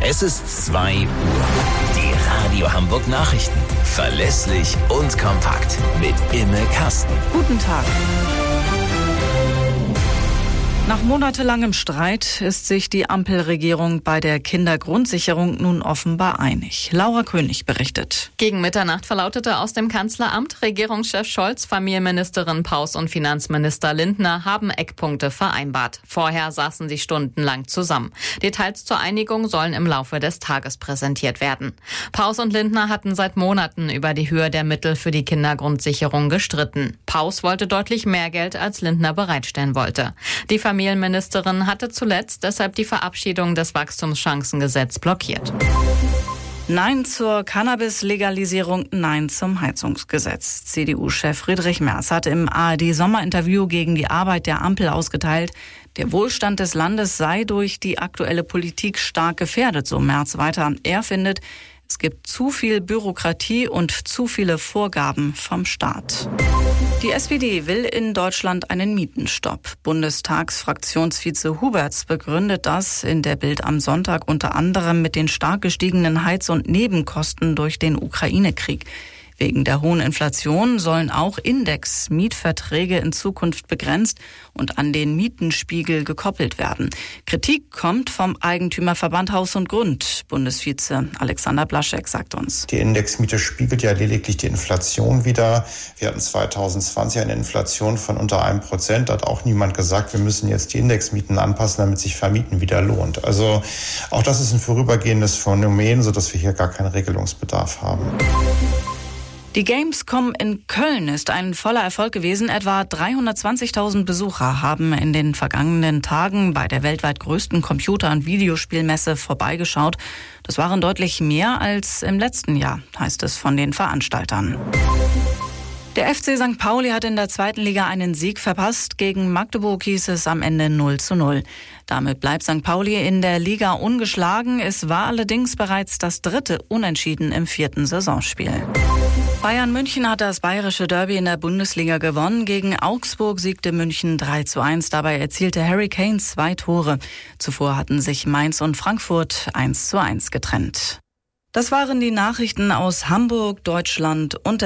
Es ist 2 Uhr. Die Radio Hamburg Nachrichten. Verlässlich und kompakt. Mit Imme Kasten. Guten Tag. Nach monatelangem Streit ist sich die Ampelregierung bei der Kindergrundsicherung nun offenbar einig. Laura König berichtet. Gegen Mitternacht verlautete aus dem Kanzleramt, Regierungschef Scholz, Familienministerin Paus und Finanzminister Lindner haben Eckpunkte vereinbart. Vorher saßen sie stundenlang zusammen. Details zur Einigung sollen im Laufe des Tages präsentiert werden. Paus und Lindner hatten seit Monaten über die Höhe der Mittel für die Kindergrundsicherung gestritten. Paus wollte deutlich mehr Geld, als Lindner bereitstellen wollte. Die Familienministerin hatte zuletzt deshalb die Verabschiedung des Wachstumschancengesetzes blockiert. Nein zur Cannabis-Legalisierung, nein zum Heizungsgesetz. CDU-Chef Friedrich Merz hat im ARD-Sommerinterview gegen die Arbeit der Ampel ausgeteilt, der Wohlstand des Landes sei durch die aktuelle Politik stark gefährdet, so Merz weiter. Er findet, es gibt zu viel Bürokratie und zu viele Vorgaben vom Staat. Die SPD will in Deutschland einen Mietenstopp. Bundestagsfraktionsvize Huberts begründet das in der Bild am Sonntag unter anderem mit den stark gestiegenen Heiz- und Nebenkosten durch den Ukraine-Krieg. Wegen der hohen Inflation sollen auch Index-Mietverträge in Zukunft begrenzt und an den Mietenspiegel gekoppelt werden. Kritik kommt vom Eigentümerverband Haus und Grund. Bundesvize Alexander Blaschek sagt uns: Die Indexmiete spiegelt ja lediglich die Inflation wider. Wir hatten 2020 eine Inflation von unter 1%. Da hat auch niemand gesagt, wir müssen jetzt die Indexmieten anpassen, damit sich Vermieten wieder lohnt. Also auch das ist ein vorübergehendes Phänomen, sodass wir hier gar keinen Regelungsbedarf haben. Die Gamescom in Köln ist ein voller Erfolg gewesen. Etwa 320.000 Besucher haben in den vergangenen Tagen bei der weltweit größten Computer- und Videospielmesse vorbeigeschaut. Das waren deutlich mehr als im letzten Jahr, heißt es von den Veranstaltern. Der FC St. Pauli hat in der 2. Liga einen Sieg verpasst. Gegen Magdeburg hieß es am Ende 0:0. Damit bleibt St. Pauli in der Liga ungeschlagen. Es war allerdings bereits das 3. Unentschieden im 4. Saisonspiel. Bayern München hat das bayerische Derby in der Bundesliga gewonnen. Gegen Augsburg siegte München 3:1. Dabei erzielte Harry Kane 2 Tore. Zuvor hatten sich Mainz und Frankfurt 1:1 getrennt. Das waren die Nachrichten aus Hamburg, Deutschland und